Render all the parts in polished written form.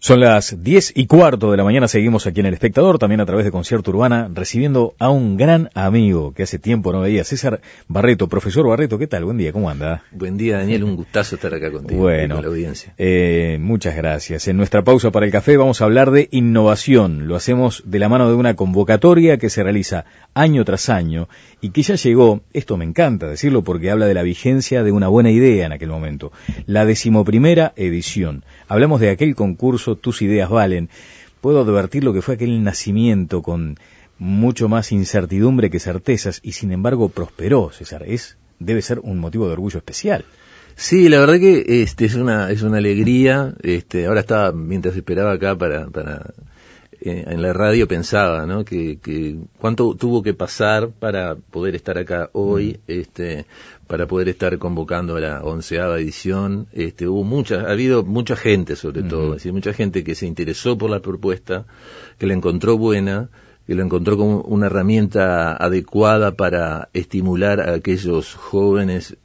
Son las 10:15 de la mañana, seguimos aquí en El Espectador, también a través de Concierto Urbana, recibiendo a un gran amigo que hace tiempo no veía, César Barreto. Profesor Barreto, ¿qué tal? Buen día, ¿cómo anda? Buen día, Daniel, un gustazo estar acá contigo, bueno, y con la audiencia. Muchas gracias. En nuestra pausa para el café vamos a hablar de innovación. Lo hacemos de la mano de una convocatoria que se realiza año tras año y que ya llegó, esto me encanta decirlo porque habla de la vigencia de una buena idea en aquel momento, la 11ª edición. Hablamos de aquel concurso Tus Ideas Valen. Puedo advertir lo que fue aquel nacimiento con mucho más incertidumbre que certezas y sin embargo prosperó, César. Debe ser un motivo de orgullo especial. Sí, la verdad que es una alegría. Ahora estaba, mientras esperaba acá en la radio, pensaba, ¿no? Que cuánto tuvo que pasar para poder estar acá hoy, para poder estar convocando a la 11ª edición. Ha habido mucha gente, sobre todo, es decir, mucha gente que se interesó por la propuesta, que la encontró buena, que lo encontró como una herramienta adecuada para estimular a aquellos jóvenes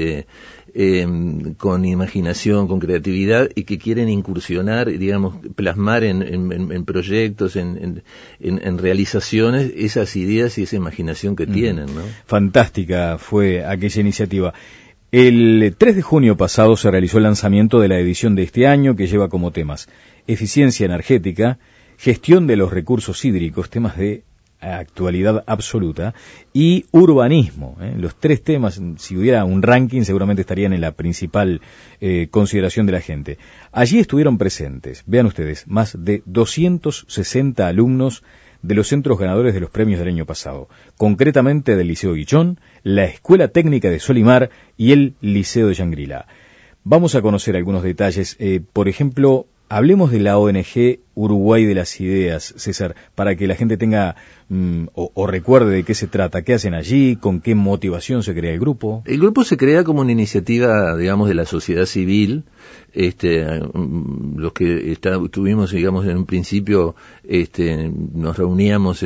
con imaginación, con creatividad y que quieren incursionar, digamos, plasmar en proyectos, en realizaciones esas ideas y esa imaginación que tienen, ¿no? Fantástica fue aquella iniciativa. El 3 de junio pasado se realizó el lanzamiento de la edición de este año, que lleva como temas eficiencia energética, gestión de los recursos hídricos, temas de actualidad absoluta, y urbanismo. Los tres temas, si hubiera un ranking, seguramente estarían en la principal consideración de la gente. Allí estuvieron presentes, vean ustedes, más de 260 alumnos de los centros ganadores de los premios del año pasado, concretamente del Liceo Guichón, la Escuela Técnica de Solimar y el Liceo de Shangri-La. Vamos a conocer algunos detalles, por ejemplo, hablemos de la ONG Uruguay de las Ideas, César, para que la gente tenga o recuerde de qué se trata, qué hacen allí, con qué motivación se crea el grupo. El grupo se crea como una iniciativa, digamos, de la sociedad civil. Los que estuvimos, digamos, en un principio, nos reuníamos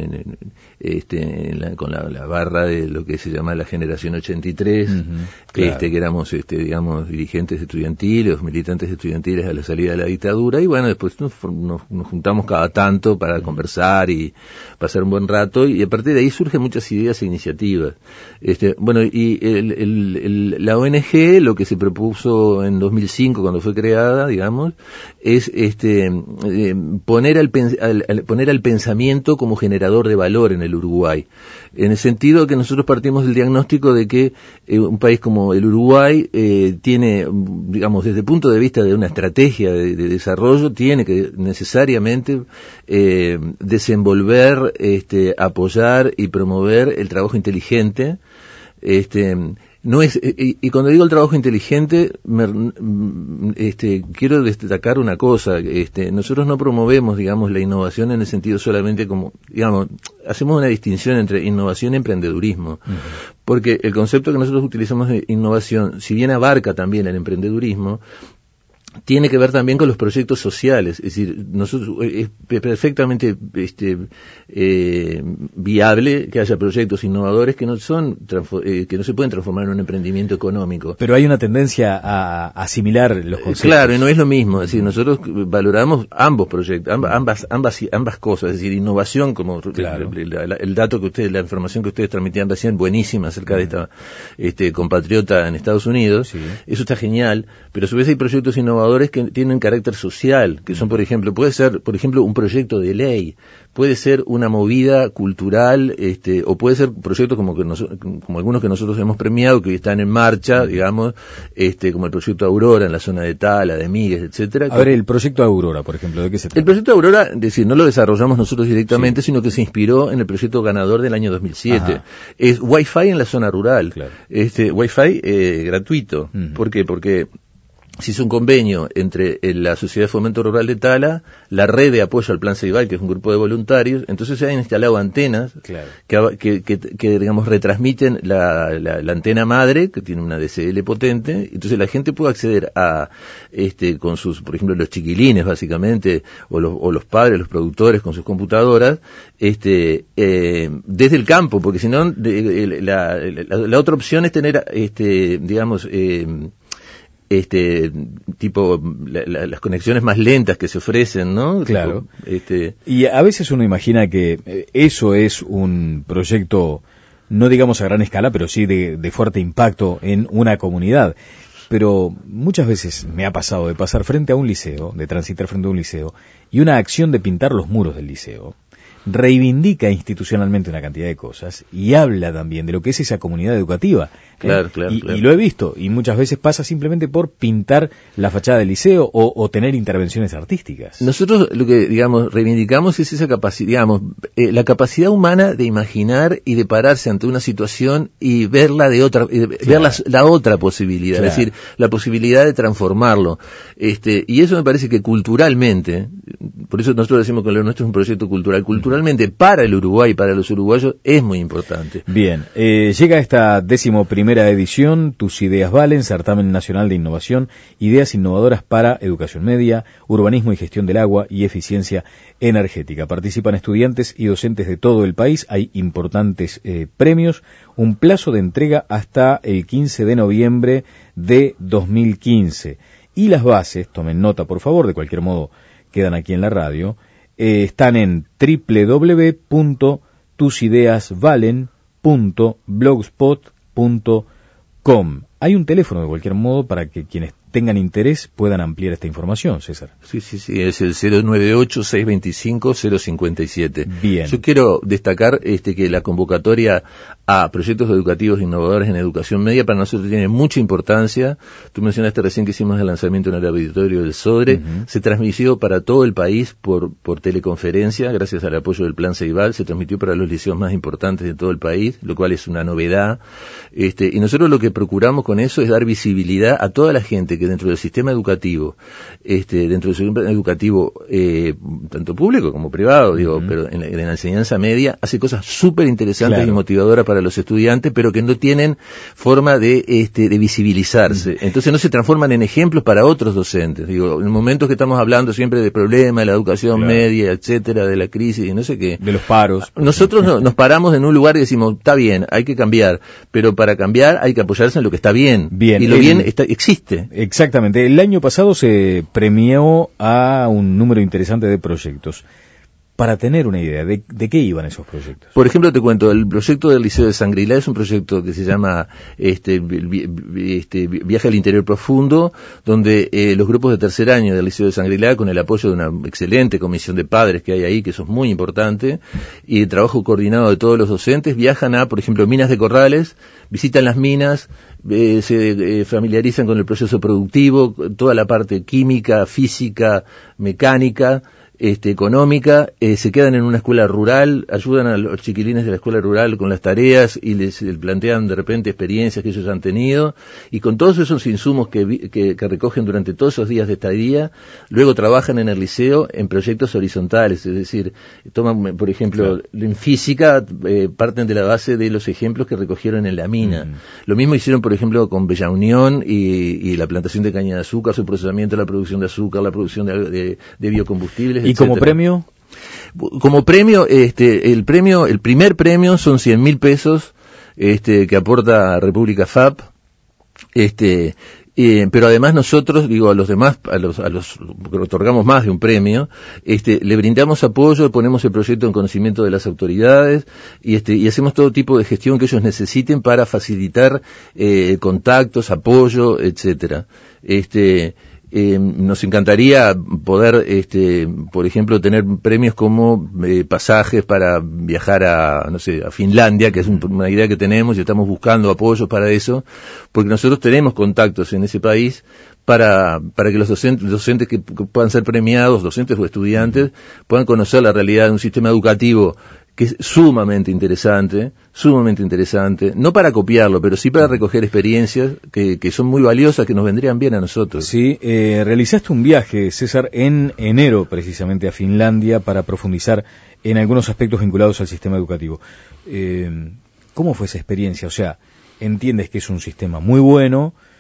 con la barra de lo que se llama la generación 83, claro. Que éramos, digamos, dirigentes estudiantiles, militantes estudiantiles a la salida de la dictadura, y bueno, después nos juntamos cada tanto para conversar y pasar un buen rato, y a partir de ahí surgen muchas ideas e iniciativas. Bueno, y la ONG, lo que se propuso en 2005, cuando fue creada, digamos, es poner al pensamiento como generador de valor en el Uruguay, en el sentido que nosotros partimos del diagnóstico de que un país como el Uruguay tiene, digamos, desde el punto de vista de una estrategia de desarrollo, tiene que necesariamente desenvolver, apoyar y promover el trabajo inteligente. No es, y cuando digo el trabajo inteligente, quiero destacar una cosa, nosotros no promovemos, digamos, la innovación en el sentido solamente como, digamos, hacemos una distinción entre innovación y emprendedurismo, porque el concepto que nosotros utilizamos de innovación, si bien abarca también el emprendedurismo, tiene que ver también con los proyectos sociales, es decir, nosotros es perfectamente viable que haya proyectos innovadores que no se pueden transformar en un emprendimiento económico. Pero hay una tendencia a asimilar los conceptos. Claro, y no es lo mismo, es decir, nosotros valoramos ambos proyectos, ambas cosas, es decir, innovación como claro. el dato la información que ustedes transmitían recién, buenísima acerca de esta compatriota en Estados Unidos, sí. Eso está genial, pero a su vez hay proyectos innovadores que tienen carácter social, que son, por ejemplo, puede ser, un proyecto de ley, puede ser una movida cultural, o puede ser proyectos como algunos que nosotros hemos premiado, que están en marcha, digamos, como el proyecto Aurora en la zona de Tala, de Migues, etcétera. A ver, el proyecto Aurora, por ejemplo, ¿de qué se trata? El proyecto Aurora, es decir, no lo desarrollamos nosotros directamente, sí. Sino que se inspiró en el proyecto ganador del año 2007. Ajá. Es Wi-Fi en la zona rural. Claro. Wi-Fi gratuito. ¿Por qué? Porque se hizo un convenio entre la Sociedad de Fomento Rural de Tala, la Red de Apoyo al Plan Ceibal, que es un grupo de voluntarios, entonces se han instalado antenas, claro. que digamos retransmiten la antena madre, que tiene una DSL potente, entonces la gente puede acceder a con sus, por ejemplo, los chiquilines básicamente, o los padres, los productores con sus computadoras, desde el campo, porque si no la otra opción es tener digamos tipo las conexiones más lentas que se ofrecen, ¿no? Claro. Tipo, y a veces uno imagina que eso es un proyecto, no digamos a gran escala, pero sí de fuerte impacto en una comunidad. Pero muchas veces me ha pasado de pasar frente a un liceo, de transitar frente a un liceo, y una acción de pintar los muros del liceo reivindica institucionalmente una cantidad de cosas y habla también de lo que es esa comunidad educativa. Claro. Y lo he visto, y muchas veces pasa simplemente por pintar la fachada del liceo o tener intervenciones artísticas. Nosotros lo que, digamos, reivindicamos es esa capacidad, digamos, la capacidad humana de imaginar y de pararse ante una situación y verla de otra, ver la otra posibilidad, es decir, la posibilidad de transformarlo. Y eso me parece que culturalmente, por eso nosotros decimos que lo nuestro es un proyecto cultural, culturalmente para el Uruguay, para los uruguayos, es muy importante. Bien, llega esta 11ª edición, Tus Ideas Valen, Certamen Nacional de Innovación, Ideas Innovadoras para Educación Media, Urbanismo y Gestión del Agua y Eficiencia Energética. Participan estudiantes y docentes de todo el país, hay importantes premios, un plazo de entrega hasta el 15 de noviembre de 2015. Y las bases, tomen nota por favor, de cualquier modo quedan aquí en la radio, están en www.tusideasvalen.blogspot.com. Hay un teléfono de cualquier modo para que quienes tengan interés puedan ampliar esta información, César. Sí, es el 098-625-057. Bien. Yo quiero destacar que la convocatoria a proyectos educativos innovadores en educación media para nosotros tiene mucha importancia. Tú mencionaste recién que hicimos el lanzamiento en el auditorio del Sodre. Se transmitió para todo el país por teleconferencia, gracias al apoyo del Plan Ceibal. Se transmitió para los liceos más importantes de todo el país, lo cual es una novedad. Y nosotros lo que procuramos con eso es dar visibilidad a toda la gente que dentro del sistema educativo, tanto público como privado, pero en la enseñanza media, hace cosas súper interesantes y motivadoras para los estudiantes, pero que no tienen forma de visibilizarse. Entonces no se transforman en ejemplos para otros docentes. En momentos que estamos hablando siempre de problemas de la educación media, etcétera, de la crisis y no sé qué. De los paros. Nosotros nos paramos en un lugar y decimos, está bien, hay que cambiar, pero para cambiar hay que apoyarse en lo que está bien. Y lo bien existe. Exactamente. El año pasado se premió a un número interesante de proyectos. Para tener una idea, ¿de qué iban esos proyectos? Por ejemplo, te cuento, el proyecto del Liceo de Shangri-La es un proyecto que se llama Viaje al Interior Profundo, donde los grupos de tercer año del Liceo de Shangri-La, con el apoyo de una excelente comisión de padres que hay ahí, que eso es muy importante, y el trabajo coordinado de todos los docentes, viajan a, por ejemplo, Minas de Corrales, visitan las minas, se familiarizan con el proceso productivo, toda la parte química, física, mecánica, económica, se quedan en una escuela rural, ayudan a los chiquilines de la escuela rural con las tareas y les plantean de repente experiencias que ellos han tenido, y con todos esos insumos que recogen durante todos esos días de estadía, luego trabajan en el liceo en proyectos horizontales, es decir, toman, por ejemplo, en física, parten de la base de los ejemplos que recogieron en la mina. Lo mismo hicieron, por ejemplo, con Bella Unión y la plantación de caña de azúcar, su procesamiento, la producción de azúcar, la producción de biocombustibles. ¿Y como premio? Como premio, el primer premio son 100.000 pesos, que aporta República FAP, pero además nosotros, a los demás, a los que otorgamos más de un premio, le brindamos apoyo, ponemos el proyecto en conocimiento de las autoridades, y hacemos todo tipo de gestión que ellos necesiten para facilitar, contactos, apoyo, etcétera. Nos encantaría poder, por ejemplo, tener premios como pasajes para viajar a Finlandia, que es una idea que tenemos y estamos buscando apoyos para eso, porque nosotros tenemos contactos en ese país para que los docentes que puedan ser premiados, docentes o estudiantes, puedan conocer la realidad de un sistema educativo que es sumamente interesante, no para copiarlo, pero sí para recoger experiencias que son muy valiosas, que nos vendrían bien a nosotros. Sí, realizaste un viaje, César, en enero precisamente a Finlandia para profundizar en algunos aspectos vinculados al sistema educativo. ¿Cómo fue esa experiencia? O sea, entiendes que es un sistema muy bueno,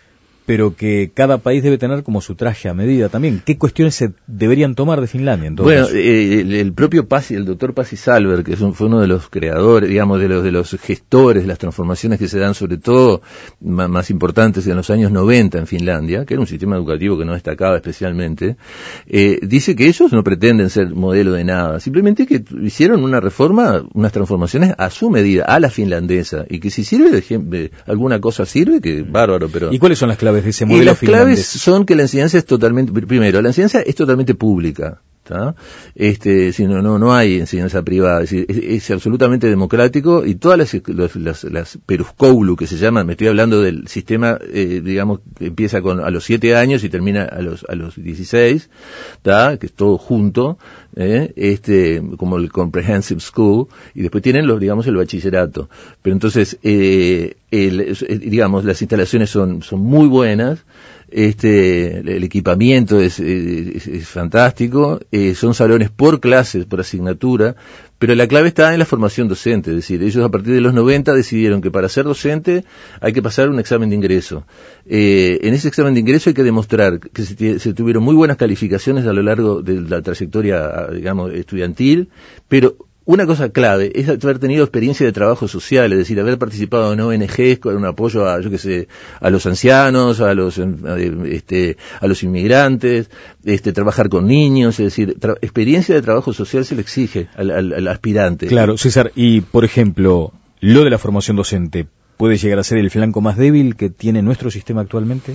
pero que cada país debe tener como su traje a medida también. ¿Qué cuestiones se deberían tomar de Finlandia entonces? Bueno, el propio Pasi, el doctor Pasi Sahlberg, que fue uno de los creadores, digamos, de los gestores de las transformaciones que se dan, sobre todo más importantes en los años 90 en Finlandia, que era un sistema educativo que no destacaba especialmente, dice que ellos no pretenden ser modelo de nada, simplemente que hicieron una reforma, unas transformaciones a su medida, a la finlandesa, y que si sirve de alguna cosa sirve, que bárbaro, pero... ¿Y cuáles son las claves de ese modelo las finlandés? claves son que la enseñanza es totalmente, primero, la enseñanza es totalmente pública, ¿tá? Si no hay enseñanza privada, es decir, es absolutamente democrático, y todas las peruskoulu que se llaman, me estoy hablando del sistema, digamos, que empieza a los 7 años y termina a los 16, ¿tá? Que es todo junto, como el Comprehensive School, y después tienen el bachillerato. Pero entonces, digamos, las instalaciones son muy buenas, el equipamiento es fantástico, son salones por clases, por asignatura, pero la clave está en la formación docente, es decir, ellos a partir de los 90 decidieron que para ser docente hay que pasar un examen de ingreso. En ese examen de ingreso hay que demostrar que se tuvieron muy buenas calificaciones a lo largo de la trayectoria, digamos, estudiantil, pero una cosa clave es haber tenido experiencia de trabajo social, es decir, haber participado en ONGs con un apoyo a los ancianos, a los inmigrantes, trabajar con niños, es decir, experiencia de trabajo social se le exige al aspirante. Claro, César, y por ejemplo, lo de la formación docente, ¿puede llegar a ser el flanco más débil que tiene nuestro sistema actualmente?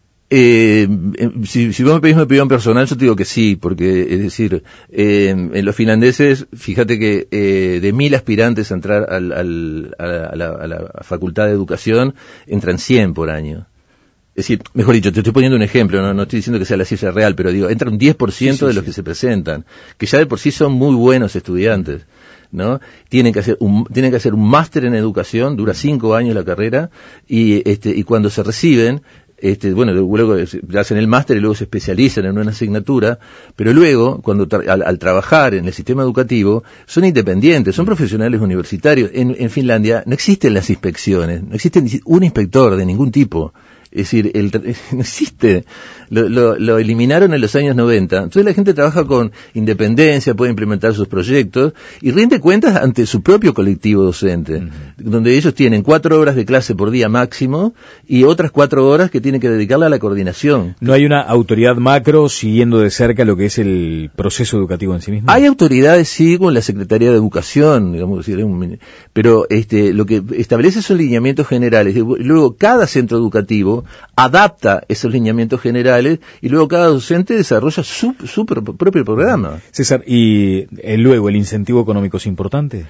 Si vos me pedís mi opinión personal, yo te digo que sí, porque, es decir, en los finlandeses, fíjate que de 1000 aspirantes a entrar a la Facultad de Educación, entran 100 por año. Es decir, mejor dicho, te estoy poniendo un ejemplo, no estoy diciendo que sea la cifra real, pero digo, entra un 10% de los que se presentan, que ya de por sí son muy buenos estudiantes, ¿no? Tienen que hacer un máster en educación, dura 5 años la carrera, y cuando se reciben, luego hacen el máster y luego se especializan en una asignatura, pero luego, al trabajar en el sistema educativo, son independientes, son profesionales universitarios. En Finlandia no existen las inspecciones, no existe un inspector de ningún tipo. Es decir, no existe. Lo eliminaron en los años 90. Entonces la gente trabaja con independencia, puede implementar sus proyectos y rinde cuentas ante su propio colectivo docente, donde ellos tienen 4 horas de clase por día máximo y otras 4 horas que tienen que dedicarle a la coordinación. ¿No hay una autoridad macro siguiendo de cerca lo que es el proceso educativo en sí mismo? Hay autoridades, sí, con la Secretaría de Educación, digamos, pero lo que establece son lineamientos generales. Luego cada centro educativo adapta esos lineamientos generales y luego cada docente desarrolla su propio programa. César, ¿y luego el incentivo económico es importante?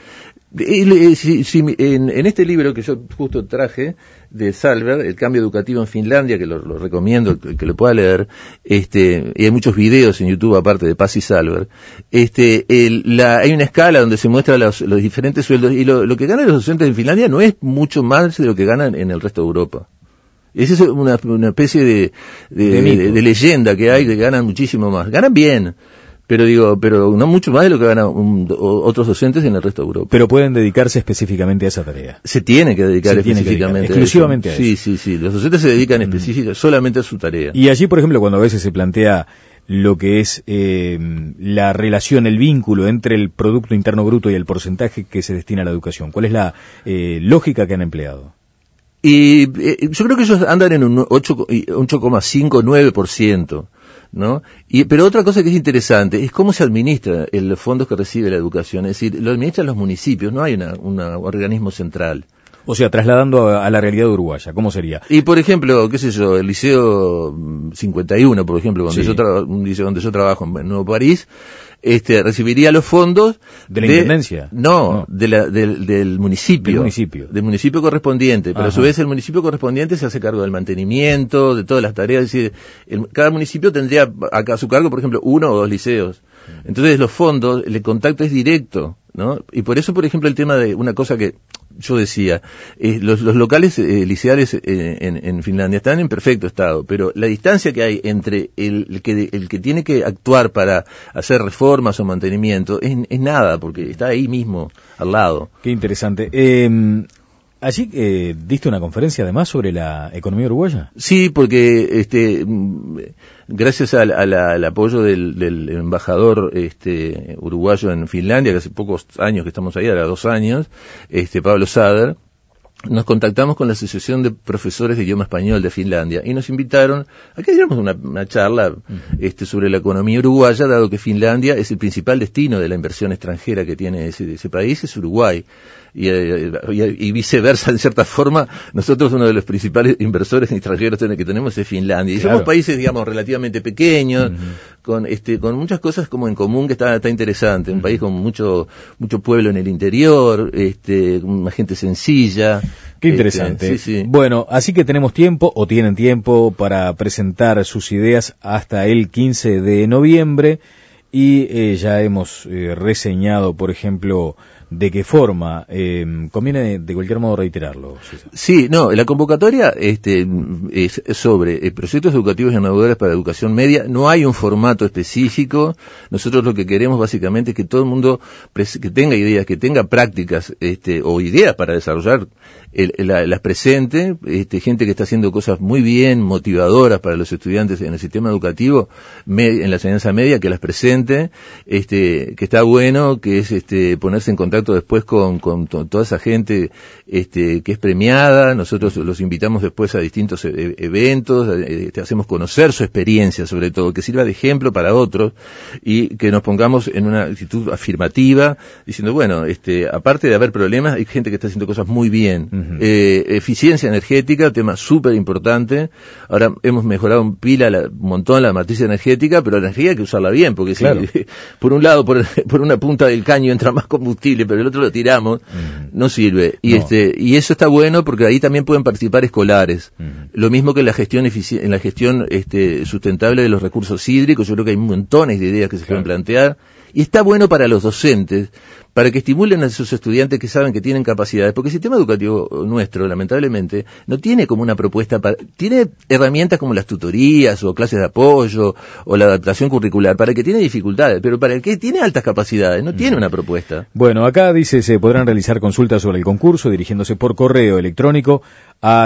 En este libro que yo justo traje de Sahlberg, El cambio educativo en Finlandia, que lo recomiendo que lo pueda leer, y hay muchos videos en YouTube aparte de Pasi Sahlberg, hay una escala donde se muestra los diferentes sueldos, y lo que ganan los docentes en Finlandia no es mucho más de lo que ganan en el resto de Europa. Esa es una especie de leyenda que hay, que ganan muchísimo más. Ganan bien, pero no mucho más de lo que ganan otros docentes en el resto de Europa. Pero pueden dedicarse específicamente a esa tarea. Se tiene que dedicar específicamente exclusivamente a eso. Sí. Los docentes se dedican específicamente solamente a su tarea. Y allí, por ejemplo, cuando a veces se plantea lo que es la relación, el vínculo entre el Producto Interno Bruto y el porcentaje que se destina a la educación, ¿cuál es la lógica que han empleado? Y yo creo que ellos andan en un 8,5-9%, ¿no? Pero otra cosa que es interesante es cómo se administra los fondos que recibe la educación. Es decir, lo administran los municipios, no hay un organismo central. O sea, trasladando a la realidad uruguaya, ¿cómo sería? Y por ejemplo, qué sé yo, el Liceo 51, por ejemplo, un liceo donde yo trabajo en Nuevo París, recibiría los fondos de la intendencia. No. Del municipio. Del municipio correspondiente. Pero a su vez el municipio correspondiente se hace cargo del mantenimiento, de todas las tareas. Es decir, cada municipio tendría a su cargo, por ejemplo, 1 o 2 liceos. Entonces los fondos, el contacto es directo, ¿no? Y por eso, por ejemplo, el tema de una cosa que yo decía, los locales liceales en Finlandia están en perfecto estado, pero la distancia que hay entre el que tiene que actuar para hacer reformas o mantenimiento es nada, porque está ahí mismo, al lado. Qué interesante. Allí diste una conferencia además sobre la economía uruguaya. Sí, porque gracias al apoyo del embajador uruguayo en Finlandia, que hace pocos años que estamos ahí, ahora 2 años, Pablo Sader, nos contactamos con la Asociación de Profesores de Idioma Español de Finlandia y nos invitaron a que diéramos una charla sobre la economía uruguaya, dado que Finlandia es el principal destino de la inversión extranjera que tiene ese país, es Uruguay. Y viceversa, en cierta forma, nosotros uno de los principales inversores extranjeros que tenemos es Finlandia. Y somos países, digamos, relativamente pequeños, con muchas cosas como en común que está interesante. Un país con mucho pueblo en el interior, una gente sencilla. Qué interesante. Sí. Bueno, así que tenemos tiempo, o tienen tiempo, para presentar sus ideas hasta el 15 de noviembre. Y ya hemos reseñado, por ejemplo, de qué forma. Conviene de cualquier modo reiterarlo, César. Sí, la convocatoria es sobre proyectos educativos innovadores para educación media. No hay un formato específico. Nosotros lo que queremos básicamente es que todo el mundo que tenga ideas, que tenga prácticas o ideas para desarrollar, las presente. Gente que está haciendo cosas muy bien, motivadoras para los estudiantes en el sistema educativo, en la enseñanza media, que las presente. Que está bueno, que es ponerse en contacto después con toda esa gente que es premiada. Nosotros los invitamos después a distintos eventos, hacemos conocer su experiencia, sobre todo, que sirva de ejemplo para otros y que nos pongamos en una actitud afirmativa, diciendo, bueno, aparte de haber problemas, hay gente que está haciendo cosas muy bien. Eficiencia energética, tema súper importante. Ahora hemos mejorado un montón la matriz energética, pero la energía hay que usarla bien, porque claro. Por un lado, por una punta del caño entra más combustible, pero el otro lo tiramos, no sirve. Y y eso está bueno porque ahí también pueden participar escolares. Lo mismo que en la gestión sustentable de los recursos hídricos. Yo creo que hay montones de ideas que se pueden plantear. Y está bueno para los docentes, para que estimulen a esos estudiantes que saben que tienen capacidades, porque el sistema educativo nuestro, lamentablemente, no tiene como una propuesta, tiene herramientas como las tutorías o clases de apoyo o la adaptación curricular para el que tiene dificultades, pero para el que tiene altas capacidades no tiene una propuesta. Bueno, acá dice, se podrán realizar consultas sobre el concurso dirigiéndose por correo electrónico a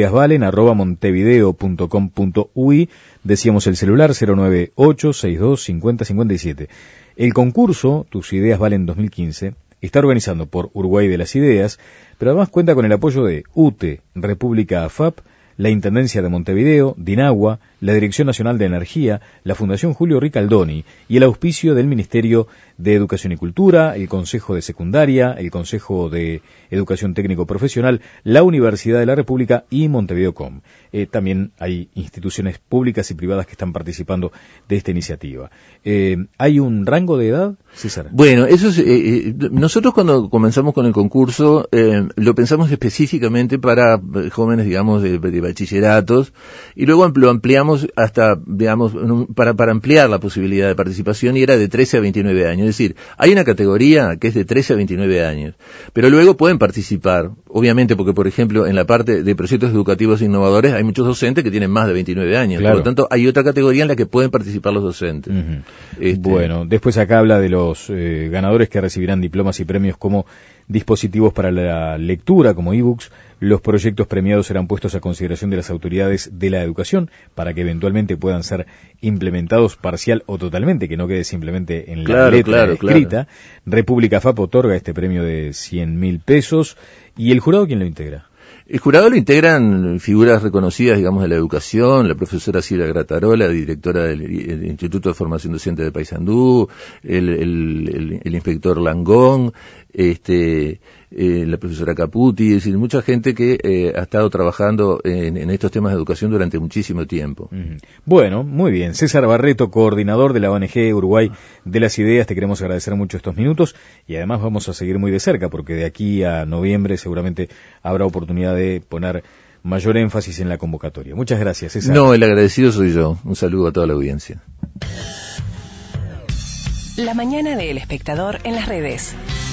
tusideasvalen@montevideo.com.uy. Decíamos el celular 098-62-50-57. El concurso Tus Ideas Valen 2015 está organizado por Uruguay de las Ideas, pero además cuenta con el apoyo de UTE, República AFAP, la Intendencia de Montevideo, DINAGUA, la Dirección Nacional de Energía, la Fundación Julio Ricaldoni y el auspicio del Ministerio de Educación y Cultura, el Consejo de Secundaria, el Consejo de Educación Técnico Profesional, la Universidad de la República y Montevideo.com. También hay instituciones públicas y privadas que están participando de esta iniciativa. ¿Hay un rango de edad, César? Bueno, eso es, nosotros cuando comenzamos con el concurso lo pensamos específicamente para jóvenes, digamos, de bachilleratos, y luego lo ampliamos hasta, digamos, para ampliar la posibilidad de participación, y era de 13 a 29 años. Es decir, hay una categoría que es de 13 a 29 años, pero luego pueden participar, obviamente, porque, por ejemplo, en la parte de proyectos educativos innovadores hay muchos docentes que tienen más de 29 años, claro. Por lo tanto, hay otra categoría en la que pueden participar los docentes. Bueno, después acá habla de los ganadores que recibirán diplomas y premios como dispositivos para la lectura, como ebooks. Los proyectos premiados serán puestos a consideración de las autoridades de la educación para que eventualmente puedan ser implementados parcial o totalmente, que no quede simplemente en la letra escrita. República FAP otorga este premio de 100.000 pesos. ¿Y el jurado quién lo integra? El jurado lo integran figuras reconocidas, digamos, de la educación, la profesora Silvia Gratarola, directora del Instituto de Formación Docente de Paysandú, el inspector Langón, la profesora Caputi, es decir, mucha gente que ha estado trabajando en estos temas de educación durante muchísimo tiempo. Bueno, muy bien. César Barreto, coordinador de la ONG Uruguay de las Ideas, te queremos agradecer mucho estos minutos y además vamos a seguir muy de cerca porque de aquí a noviembre seguramente habrá oportunidad de poner mayor énfasis en la convocatoria. Muchas gracias, César. No, el agradecido soy yo. Un saludo a toda la audiencia. La mañana de El Espectador en las redes.